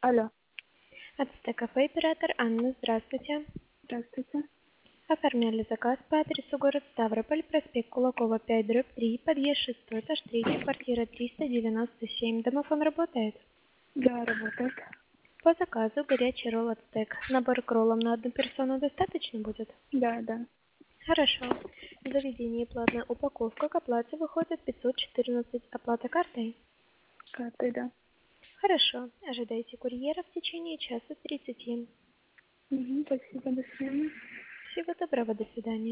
Алло, Ацтекафе оператор Анна, здравствуйте. здравствуйте. Оформляли заказ по адресу город Ставрополь, проспект Кулакова, 5/3, подъезд 6, этаж 3, квартира 397. Домофон работает? Да, работает. По заказу горячий ролл ацтек. Набор к роллам на одну персону достаточно будет? Да. Хорошо. В заведении платная упаковка к оплате выходит 514. Оплата картой? Картой, да. Хорошо. Ожидайте курьера в течение часа 30. Спасибо, до свидания. Всего доброго, до свидания.